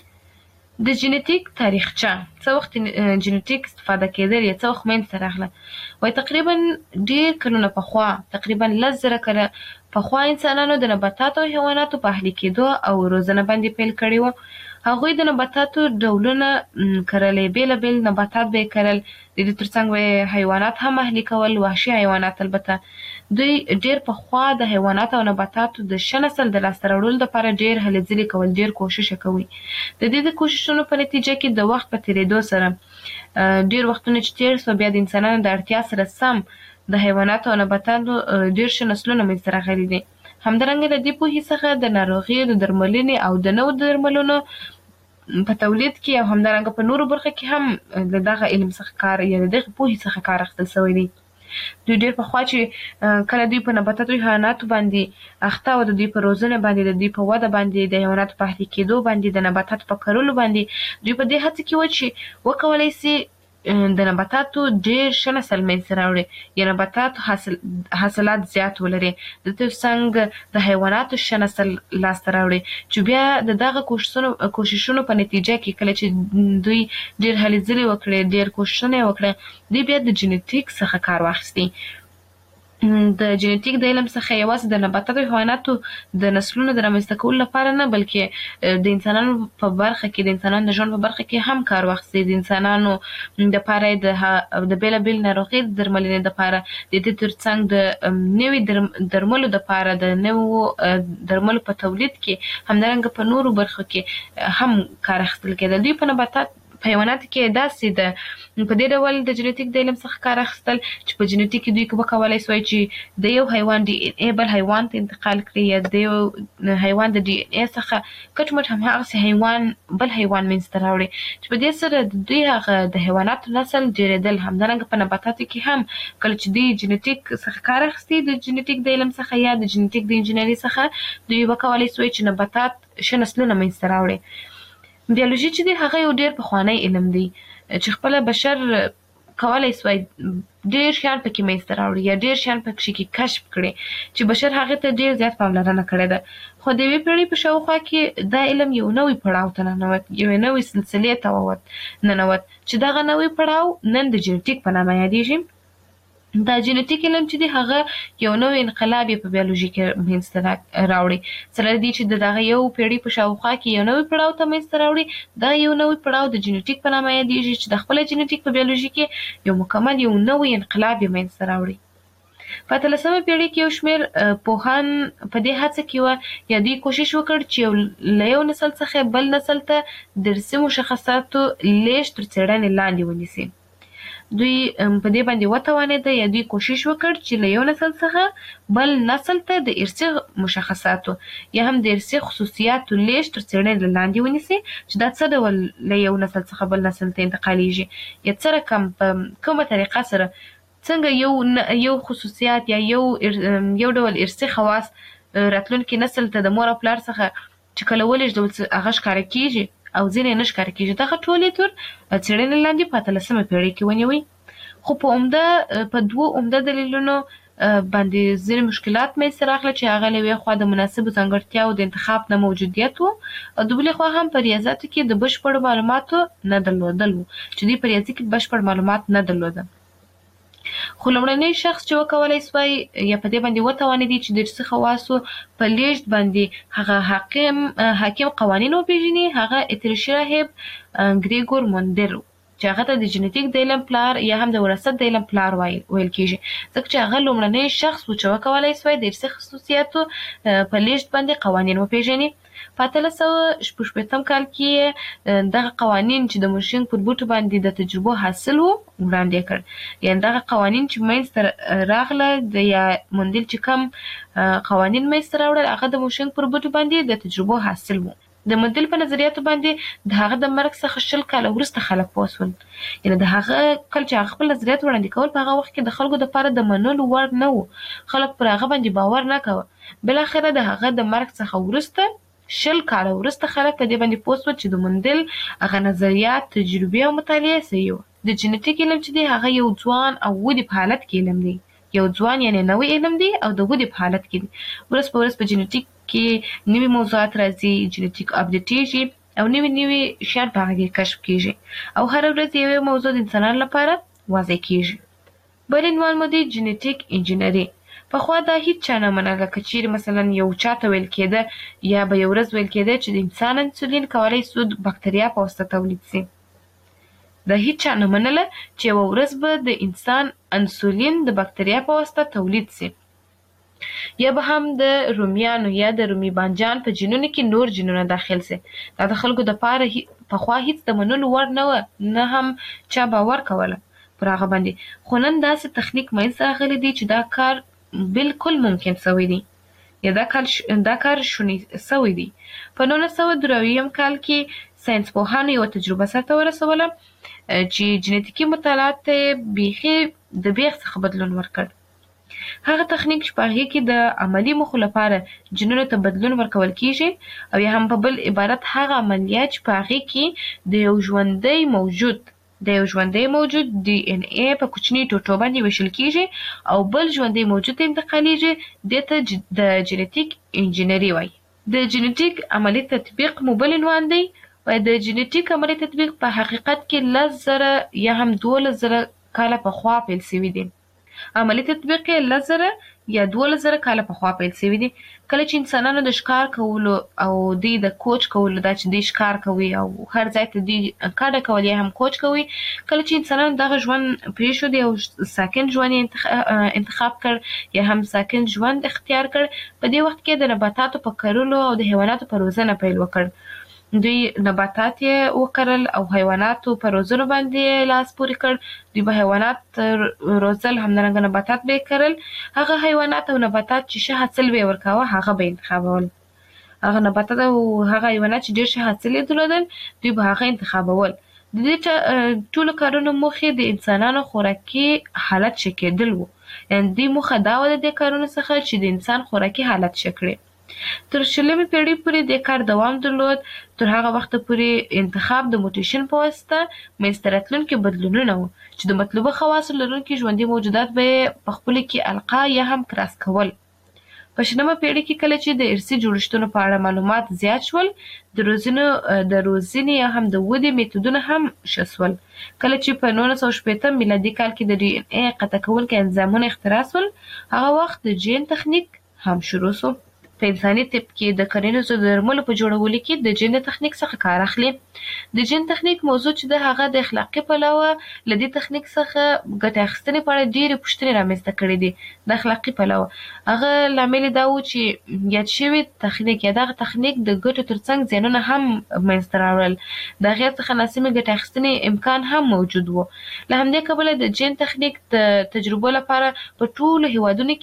د جینیټیک تاریخچه، څه وخت جینیټیک استفاده کېدل یا څه وخت منځته راغله؟ وایي تقریبا ډېر کلونه پخوا، تقریبا 10,000 کاله پخوا انسانانو د نباتاتو او حیواناتو په اهلي کېدو او روزنه باندې پیل کړی و. هغوی د نباتاتو ډولونه کرلې، بېلابېل نباتات به یې کرل، د دې ترڅنګ به یې حیوانات هم اهلي کول، وحشي حیوانات. البته دوی ډېر پخوا د حیواناتو او نباتاتو د ښه نسل د لاسته راوړلو لپاره ډېر هلې ځلې کول، ډېر کوښښ یې کوي. د دې د کوښښونو په نتیجه کې د وخت په تېرېدو سره ډېر وختونه چې تېر سوه، بیا د انسانانو د اړتیا سره سم د حیواناتو او نباتاتو ډېر ښه نسلونه منځته راغلي دي. همدارنګه د دې پوهې څخه د ناروغیو د درملنې او د نوو درملونو په تولید کې او همدارنګه په نورو برخو کې هم د دغه علم څخه کار یا د دغه پوهې څخه کار اخیستل سوی دی. دوی ډېر پخوا چې کله دوی په نباتاتو او حیواناتو باندې اخته او د دوی په روزنه باندې، د دوی په وده باندې، د حیواناتو په اهلي کېدو باندې، د نباتاتو په کرلو باندې، دوی په دې هڅه کې وو چې وکولی سي د نباتاتو ډېر ښه نسل منځته راوړي یا نباتاتو حاصلات زیات ولري، د ترڅنګ د حیواناتو ښه نسل لاسته راوړي، چې بیا د دغه کوښښونو په نتیجه کې کله چې دوی ډېر هلې ځلې وکړې، ډېر کوښښونه یې وکړه، دوی بیا د جینیټیک څخه کار واخیستی. د جینیټیک د علم څخه یوازې د نباتاتو او حیواناتو د نسلونو د رامنځته کولو لپاره نه، بلکې د انسانانو په برخه کې، د انسانانو د ژوند په برخه کې هم کار واخیستی. د انسانانو دپاره د بېلابېل ناروغۍ د درملنې دپاره، د دې ترڅنګ د نوي درملو دپاره، د نوو درملو په تولید کې، همدارنګه په نورو برخو کې هم کار اخیستل کېده. دوی په حیواناتو کې داسې ده، په دې ډول د جینیټیک د علم څخه کار اخیستل چې په جینیټیک کې دوی وکولی سوی چې د یو حیوان ډي ان اے بل حیوان ته انتقال کړي، یا د یو حیوان د ډي ان اے څخه کټ مټ هماغسې حیوان بل حیوان منځته راوړي، چې په دې سره د دوی هغه د حیواناتو نسل ډېرېدل. همدارنګه په نباتاتو کې هم کله چې دوی جینیټیک څخه کار اخیستي، د جینیټیک د علم څخه یا د جینیټیک د انجینري څخه، دوی وکولی سوی چې نباتات ښه نسلونه منځته راوړي. بیولوژي چې دی هغه یو ډېر پخوانی علم دی چې خپله بشر کولی سوی ډېر شیان پکې منځته راوړي یا ډېر شیان پکې کشف کړي چې بشر هغې ته ډېر زیات پاملرنه کړې ده. خو د یوې پېړۍ په شاوخوا کې دا علم یو نوی پړاو ته ننوت، یوې نوې سلسلې ته ننوت، چې دغه نوی پړاو نن د جینیټیک په نامه یادیږي. دا جینیټیک علم چې دی هغه یو نوی انقلاب یې په بیولوژي کې منځته راوړي، سره دې چې د دغه یو پېړۍ په شاوخوا کې یو نوی پړاو ته منځته راوړي. دا یو نوی پړاو د جینیټیک په نامه یادیږي چې د خپله جینیټیک په بیولوژي کې یو مکمل یو نوی انقلاب یې منځته راوړي. په 18مه پېړۍ کې یو شمېر پوهان په دې هڅه کې وه یا دوی کوښښ وکړ چې له یو نسل څخه بل نسل ته د ارثي مشخصاتو لیږد تر څېړنې لاندې ونیسي. دوی په دې باندې وتوانېده یا دوی کوشش وکړ چې له یو نسل څخه بل نسل ته د ارثي مشخصاتو یا هم د ارثي خصوصیاتو لیږد تر څېړنې لاندې ونیسي چې دا څه ډول له یو نسل څخه بل نسل ته انتقالیږي یا څه رقم په کومه طریقه سره څنګه یو خصوصیات یا یو ډول ارثي خواص راتلونکي نسل ته د مور او پلار څخه چې کله ولېږدول هغه ښکاره کېږي او ځینې نه ښکاره کېږي. دغه ټولې تر څېړنې لاندې په 18مه پېړۍ کې ونیوئ. خو په دوو عمده دلیلونو باندې ځینې مشکلات منځته راغله چې هغه له یوې خوا د مناسبو ځانګړتیاوو د انتخاب نه موجودیت و او د بلې خوا هم په ریاضیاتو کې د بشپړو معلوماتو نه درلودل و چې دوی په ریاضي کې بشپړ معلومات نه درلوده. خو لومړنی شخص چې وکولای سوای یا په دې باندې وتوانېدی چې د ارثي خواصو په لیږد باندې هغه حاکم قوانین وپېژني هغه اتریشي راهب ګریګور موندر چې هغه ته د جنیټیک د علم پلار یا هم د وراثت د علم پلار ویل کېږي ځکه چې هغه لومړنی شخص و چې وکولای سوای د ارثي خصوصیاتو په لیږد باندې قوانین وپېژني. په 1866 کال کې دغه قوانین چې د مورشینګ پر بوټو باندې د تجربو حاصل وو وړاندې کړ. یعنې دغه قوانین چې منځته راغله د یا موندل چې کم قوانین منځته راوړل هغه د مورشینګ پر بوټو باندې د تجربو حاصل وو. د موندل په نظریاتو باندې د هغه د مرګ څخه 20 کاله وروسته خلک پوه شول. یعنې د هغه کله چې هغه خپل نظریات وړاندې کول په هغه وخت کې د خلکو دپاره د منلو وړ نه و. خلک پر هغه باندې باور نه کوه. بالاخره د هغه د مرګ څخه وروسته 20 کاله وروسته خلک په دې باندې پوه شول چې د موندل هغه نظریات تجربې او مطالعې صحیح وو. د جنیټیک علم چې دی هغه یو ځوان او ودې په حالت کې علم دی. یو ځوان یعنې نوی علم دی او د ودې په حالت کې دی. ورځ په ورځ په جنیټیک کې نوي موضوعات راځي، جنیټیک اپډیټېږي او نوي شیان په هغه کې کشف کېږي او هره ورځ یوه موضوع د انسانانو لپاره واضح کېږي. بل عنوان مو دی جنیټیک انجینري. پخوا دا هیڅ چا نه منله که چیرې مثلا یو چاته ویل کېده یا به یو ورځ ویل کېده چې د انسان انسولین کولی سو د بکتریا په واسطه تولید سي. دا هیڅ چا نه منله چې یوه ورځ به د انسان انسولین د بکتریا په واسطه تولید سي. یا به هم د رومیانو یا د رومي بانجان په جینونو کې نور جینونه داخل سي. دا د خلکو دپاره پخوا هیڅ د منلو وړ نه وه، نه هم چا باور کوله پر هغه باندې. خو نن داسې تخنیک منځته راغلی دی چې دا کار بالکل ممکن سوی دی یا دا کار شونی سوی دی. په 1993 کال کې ساینس پوهانو یوه تجربه سرته ورسوله چې جنیټیکي مطالعات بیخي د بیخ څخه بدلون ورکړ. هغه تخنیک چې په هغې کې د عملي موخو لپاره جینونو ته بدلون ورکول کېږي او یا هم په بل عبارت هغه عملیات چې په هغې کې د یو ژوندی موجود دی ان ای په کوچني ټوټو باندې ویشل کېږي او بل ژوندی موجود ته انتقالیږي دې ته د جنیټیک انجینري وایي. د جنیټیک عملي تطبیق مو بل عنوان دی. د جنیټیک عملي تطبیق په حقیقت کې 10,000 یا هم 12,000 کاله پخوا پیل سوي دی. عملي تطبیق یې 10,000 یا 12,000 کاله پخوا پیل سوي دي. کله چې انسانانو د ښکار کولو او دوی د کوچ کولو دا چې دوی ښکار کوي او هر ځای ته دوی کډه کول یا هم کوچ کوي، کله چې انسانانو دغه ژوند پرېښود او ساکن ژوند یې انتخاب کړ یا هم ساکن ژوند اختیار کړ، په دې وخت کې د نباتاتو په کرلو او د حیواناتو په روزنه پیل وکړ. دوی نباتات یې وکرل او حیواناتو په روزنو باندې لاس پورې کړ. دوی به حیوانات روزل، همدارنګه نباتات به یې کرل. هغه حیوانات او نباتات چې ښه حاصل به یې ورکاوه هغه به یې انتخابول. هغه نباتات او هغه حیوانات چې ډېر ښه حاصل یې درلودل دوی به هغه انتخابول. د دې ټولو کارونو موخې د انسانانو خوراکي حالت ښه کېدل وو. یعنې دوی موخه دا وه د دې کارونو څخه چې د انسان خوراکي حالت ښه کړي. تر 20مې پېړۍ پورې دې کار دوام درلود. تر هغه وخته پورې انتخاب د موټیشن په واسطه منځته راتلونکي بدلونونه وو چې د مطلوبه خواصو لرونکي ژوندي موجودات به یې په خپلو کې القا یا هم کراس کول. په 20مه پېړۍ کې کله چې د ارثي جوړښتونو په اړه معلومات زیات شول، د روزنې یا هم د ودې میتودونه هم ښه شول. کله چې په 1960 میلادي کال کې د ډي ان اې قطع کوونکي انزایمونه اختراع شول، هغه وخت د جین تخنیک هم شروع شو. په انساني طب کې د کرنیزو درملو په جوړولو کې د جین تخنیک څخه کار اخلي. د جین تخنیک موضوع چې د هغه د اخلاقي پلوه له دې تخنیک څخه ګټه اخیستنې په اړه ډېرې پوښتنې رامنځته کړې دي. د اخلاقي پلوه هغه لامل دا و چې یاد شوی تخنیک یا دغه تخنیک د ګټو ترڅنګ زیانونه هم منځته راوړل. د هغې څخه ناسمې ګټې اخیستنې امکان هم موجود و. له همدې کبله د جین تخنیک د تجربو لپاره په ټولو هیوادونو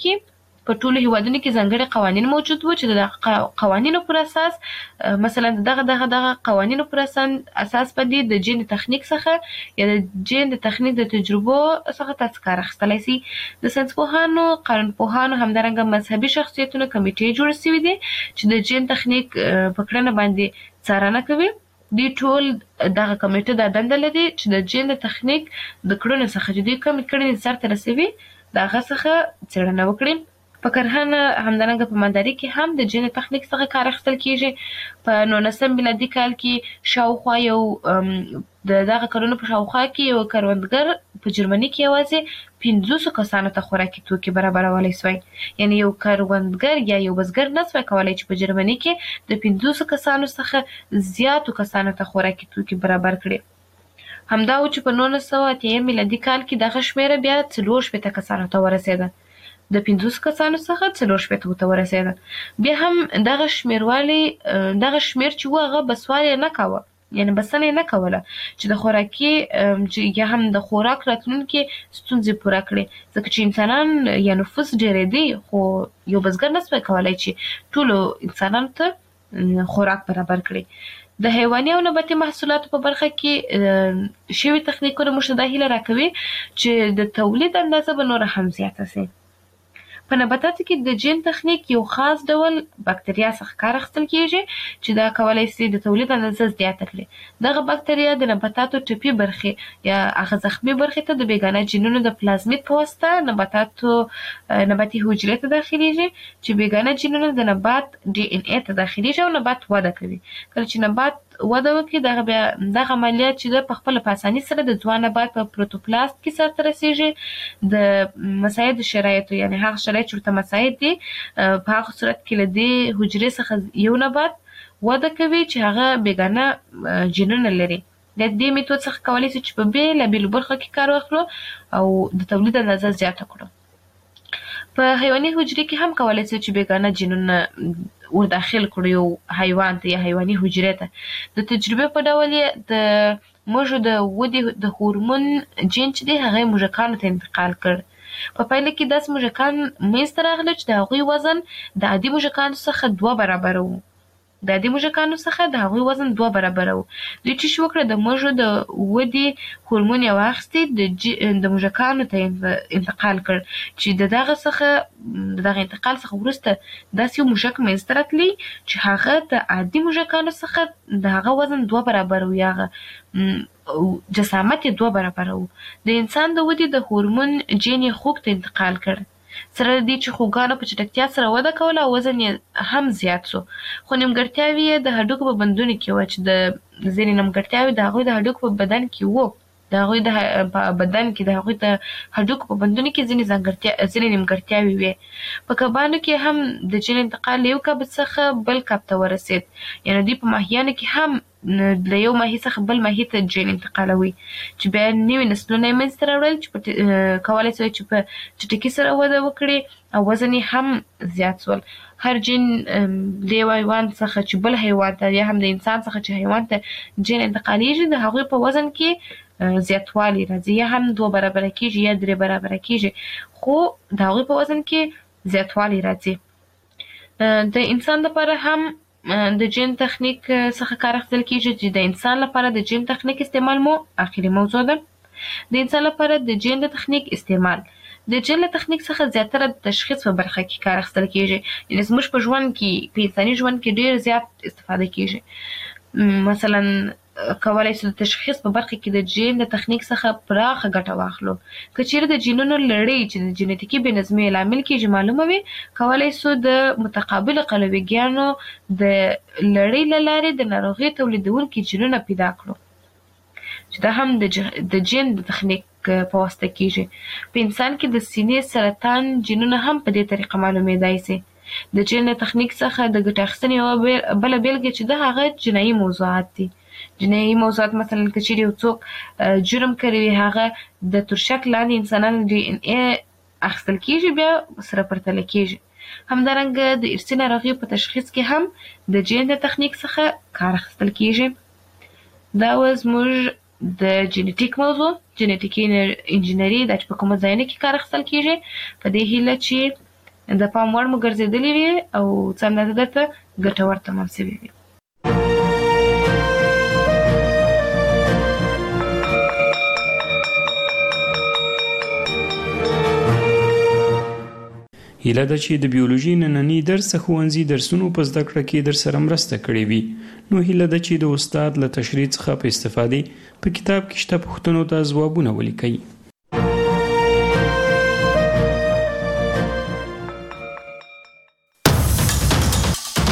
کې ځانګړي قوانین موجود وو چې د قوانینو پر اساس مثلا دغه قوانینو پر اساس باندې د جین تخنیک څخه یا د جین د تخنیک د تجربو څخه تاسو کار اخیستلی سي. د ساینسپوهانو، قانونپوهانو، همدارنګه مذهبي شخصیتونو کمیټې جوړې سوي دي چې د جین تخنیک په کړنه باندې څارنه کوي. دوی ټول دغه کمیټه دا دنده لري چې د جین د تخنیک د کړنو څخه چې دوی کومې کړنې سرته رسوي د هغه څخه څېړنه وکړي. په کرهنه همدارنګه په مالدارۍ کې هم د جین تخنیک څخه کار اخیستل کیږي. په 19 میلادي کال کې شاوخوا یو د دغه کلونو په شاوخوا کې یو کروندګر په جرمني کې یوازې 500 کسانو ته خوراکي توکي برابرولی سوی. یعنی یو کروندګر یا یو بزګر نسوی کولی چې په جرمني کې د 500 کسانو څخه زیاتو کسانو ته خوراکي توکي برابر کړي. همدا و چې په 1908 میلادي کال کې دغه شمیره بیا 4 کسانو ته ورسېده. د 500 کسانو څخه 4 ته ورسېده. بیا هم دغه شمیر چې و هغه بسوال نه کاوه، یعنی بسنه نه کوله چې د خوراکي یا هم د خوراک راتلونکي ستونزې پوره کړي، ځکه چې انسانان یا نفوس ډېرېدی خو یو بزګر نسوی کولی چې ټولو انسانانو ته خوراک برابر کړي. د حیواني او نباتي محصولاتو په برخه کې شوي تخنیکونه موږ ته دا هیله راکوي چې د تولید اندازه به نوره هم زیاته سي. په نباتاتو کې د جین تخنیک یو خاص ډول بکتریا څخه کار اخیستل کیږي چې دا کولی سي د تولید اندازه زیاته کړي. دغه بکتریا د نباتاتو ټپي برخې یا هغه زخمي برخې ته د بیګانه جینونو د پلازمید په واسطه نباتي حجرې ته داخلیږي چې بیګانه جینونه د نبات DNA ته داخلیږي او نبات وده کوي. کله چې نبات وده وکړي دغه عملیات چې د پخپله په اساني سره د ځوان نبات په پروتوپلاست کې سرته رسیږي. د مساعد شرایطو یعنی هغه شرایط چې ورته مساعد دي په هغه صورت کې له دې حجرې څخه یو نبات وده کوي چې هغه بیګانه جینونه لري. د دې میتود څخه کولی سي چې په بېلابېلو برخو کې کار واخلو او د تولید اندازه زیاته کړو. په حیواني حجرې کې هم کولی سي چې بیګانه جینونه ور داخل کړو یو حیوان ته یا حیواني حجرې ته. د تجربې په ډول یې د موږ د ودې د هورمون جین چې دی هغه موږکانو ته انتقال کړ. په پایله کې داسې موږکان منځته راغله چې د هغوی وزن د عادي موږکانو څخه 2 برابره و. د عادي موږکانو څخه د هغوی وزن 2 برابره و. دوی چې وکړه د موږو د ودې هورمون یې واخیستې د موږکانو ته انتقال کړ چې د دغه انتقال څخه وروسته داسې یو موږک منځته راتلی چې هغه د عادي موږکانو څخه د هغه وزن 2 برابره و یا جسامت یې 2 برابره و. د انسان د ودې د هورمون جین یې خوک ته انتقال کړ. سره دې چې خوګانو په چټکتیا سره وده کوله او وزن یې هم زیات سو، خو نیمګړتیاوې یې د هډوکو په بندونو کې وه چې د ځینې نیمګړتیاوې د هغوی د هډوکو په بدن کې وو. د هغوی په بدن کې د هغوی د هډوکو په بندونو کې ځینې نیمګړتیاوې وې. په کبانو کې هم د جین انتقال له یو کب څخه بل کب ته ورسېد. یعنې دوی په ماهیانو کې هم له یو ماهي څخه بل ماهي ته جین انتقالوي چې بیا نوي نسلونه یې منځته راوړل چې کولی سوی چې په چټکۍ سره وده وکړي او وزن یې هم زیات سول. هر جین د یو حیوان څخه چې بل حیوان ته یا هم د انسان څخه چې حیوان ته جین انتقالیږي د هغوی په وزن کې زیاتوالی راځي، یا هم 2 برابره کیږي یا 3 برابره کیږي، خو د هغوی په وزن کې زیاتوالی راځي. د انسان لپاره هم د جین تخنیک څخه کار اخیستل کیږي چې د انسان لپاره د جین تخنیک استعمال مو اخري موضوع ده. د انسان لپاره د جین د تخنیک استعمال د جین له تخنیک څخه زیاتره د تشخیص په برخه کې کار اخیستل کیږي. یعنې زموږ په ژوند کې په انساني ژوند کې ډېر زیات استفاده کیږي. مثلا کولی سو د تشخیص په برخه کې د جین د تخنیک څخه پراخه ګټه واخلو. که چیرې د جینونو لړۍ چې د جینټیکي بې نظمۍ لامل کیږي معلومه وي، کولی سو د متقابلو قلویګانو د لړۍ له لارې د ناروغۍ تولیدونکي جینونه پیدا کړو چې دا هم د جین د تخنیک په واسطه کیږي. په انسان کې د سینې سرطان جینونه هم په دې طریقه معلومېدای سي. د جین تخنیک څخه د ګټه اخیستنې یوه بله بېلګه چې ده هغه جنایي موضوعات دي. جنایي موضوعات مثلا که چیرې یو څوک جرم کړی وي هغه د ترشک لاندې انسانانو DNA اخیستل کېږي بیا سره پرتله کېږي. همدارنګه د ارثي ناروغیو په تشخیص کې هم د جین د تخنیک څخه کار اخیستل کېږي. دا و زموږ د جینیټیک موضوع، جینیټیکي انجینري دا چې په کومه ځایونو کې کار اخیستل کېږي، په دې هیله چې د پام وړ مو ګرځېدلې وي او څه همداسې درته ګټور تمام شوي وي. هیله ده چې د بیولوژي نننی درس ښوونځي درسونو په زده کړه کې در سره مرسته کړې وي. نو هیله ده چې د استاد له تشریح څخه په استفادې په کتاب کې شته پوښتنو ته ځوابونه ولیکئ.